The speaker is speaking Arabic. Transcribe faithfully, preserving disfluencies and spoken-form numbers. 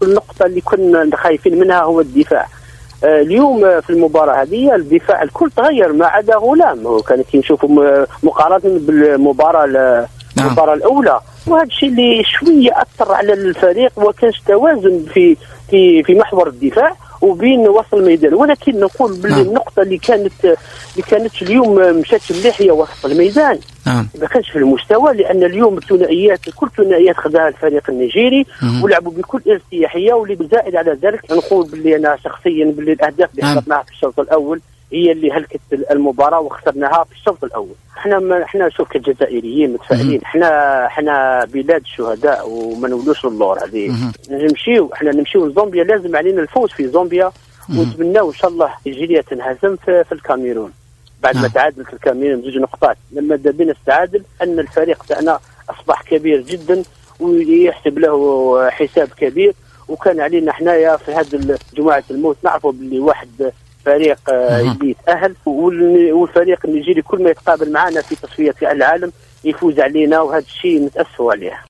النقطه اللي كنا خايفين منها هو الدفاع. آه اليوم في المباراه هذه الدفاع الكل تغير ما عدا غلام، كان كنشوفوا مقارنه بالمباراه المباراه الاولى، وهذا الشيء اللي شويه اثر على الفريق وكانش توازن في في في محور الدفاع وبين وسط الميدان. ولكن نقول باللي النقطه اللي كانت اللي كانت اليوم مشات اللي هي وسط الميدان ما كانش في المستوى، لان اليوم الثنائيات كل ثنائيات خذاها الفريق النيجيري ولعبوا بكل ارتياحيه. واللي زائد على ذلك نقول باللي انا شخصيا باللي الاهداف اللي خسرناها في الشوط الاول هي اللي هلكت المباراه وخسرناها في الشوط الاول. احنا ما احنا شوف كجزائريين متفائلين، احنا احنا بلاد الشهداء وما نولوش للور هذه. نمشيو احنا نمشيو لزامبيا، لازم علينا الفوز في زامبيا ونتمناو ان شاء الله نيجيريا تنهزم في, في الكاميرون بعد ما تعادل في الكاميرون بزوج نقطات. لما دابين استعادل ان الفريق تاعنا اصبح كبير جدا ويحسب له حساب كبير، وكان علينا حنايا في هذه جماعه الموت نعرفوا باللي واحد فريق اللي يتأهل، والفريق النيجيري كل ما يتقابل معنا في تصفيات العالم يفوز علينا، وهذا الشيء نتأسفوا عليه.